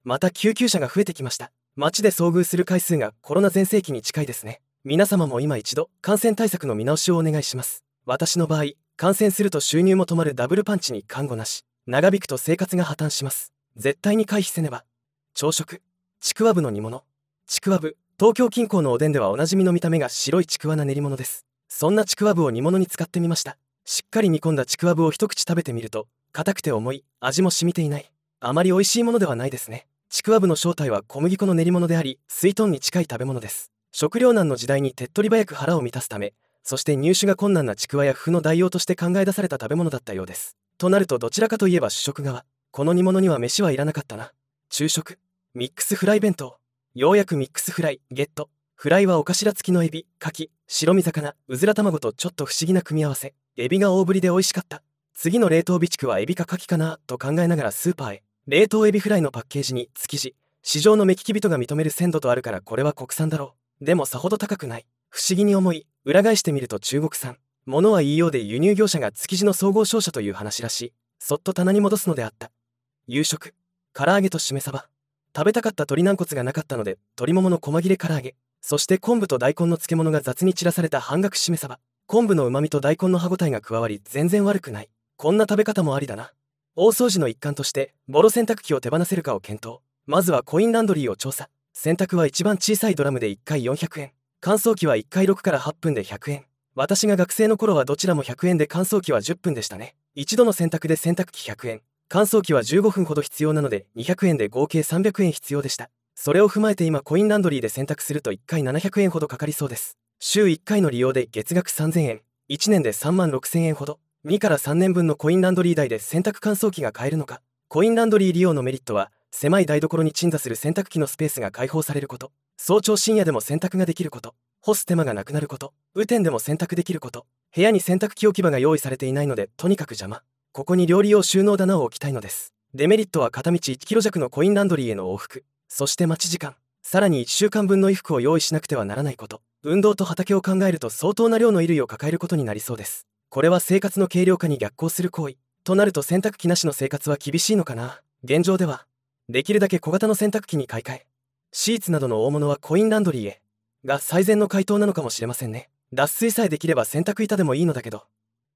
また救急車が増えてきました。街で遭遇する回数がコロナ全盛期に近いですね。皆様も今一度感染対策の見直しをお願いします。私の場合、感染すると収入も止まるダブルパンチに看護なし、長引くと生活が破綻します。絶対に回避せねば。朝食、ちくわぶの煮物。ちくわぶ、東京近郊のおでんではおなじみの見た目が白いちくわな練り物です。そんなちくわぶを煮物に使ってみました。しっかり煮込んだちくわぶを一口食べてみると、硬くて重い、味も染みていない。あまり美味しいものではないですね。ちくわぶの正体は小麦粉の練り物であり、すいとんに近い食べ物です。食糧難の時代に手っ取り早く腹を満たすため、そして入手が困難なちくわや麩の代用として考え出された食べ物だったようです。となるとどちらかといえば主食側。この煮物には飯はいらなかったな。昼食、ミックスフライ弁当。ようやくミックスフライ、ゲット。フライはお頭付きのエビ、牡蠣、白身魚、うずら卵とちょっと不思議な組み合わせ。エビが大ぶりで美味しかった。次の冷凍備蓄はエビか牡蠣かなと考えながらスーパーへ。冷凍エビフライのパッケージに築地、市場の目利き人が認める鮮度とあるからこれは国産だろう。でもさほど高くない。不思議に思い、裏返してみると中国産。物は言いようで輸入業者が築地の総合商社という話らしい。そっと棚に戻すのであった。夕食、唐揚げとしめ鯖。食べたかった鶏軟骨がなかったので、鶏ももの細切れ唐揚げ。そして昆布と大根の漬物が雑に散らされた半額しめ鯖。昆布の旨味と大根の歯ごたえが加わり全然悪くない。こんな食べ方もありだな。大掃除の一環としてボロ洗濯機を手放せるかを検討。まずはコインランドリーを調査。洗濯は一番小さいドラムで1回400円。乾燥機は1回6から8分で100円。私が学生の頃はどちらも100円で乾燥機は10分でしたね。一度の洗濯で洗濯機100円。乾燥機は15分ほど必要なので200円で合計300円必要でした。それを踏まえて今コインランドリーで洗濯すると1回700円ほどかかりそうです。週1回の利用で月額3000円。1年で3万6000円ほど。2から3年分のコインランドリー代で洗濯乾燥機が買えるのか。コインランドリー利用のメリットは、狭い台所に鎮座する洗濯機のスペースが開放されること。早朝深夜でも洗濯ができること。干す手間がなくなること。雨天でも洗濯できること。部屋に洗濯機置き場が用意されていないので、とにかく邪魔。ここに料理用収納棚を置きたいのです。デメリットは片道1キロ弱のコインランドリーへの往復。そして待ち時間。さらに1週間分の衣服を用意しなくてはならないこと。運動と畑を考えると相当な量の衣類を抱えることになりそうです。これは生活の軽量化に逆行する行為。となると洗濯機なしの生活は厳しいのかな。現状では、できるだけ小型の洗濯機に買い替え。シーツなどの大物はコインランドリーへ。が最善の回答なのかもしれませんね。脱水さえできれば洗濯板でもいいのだけど。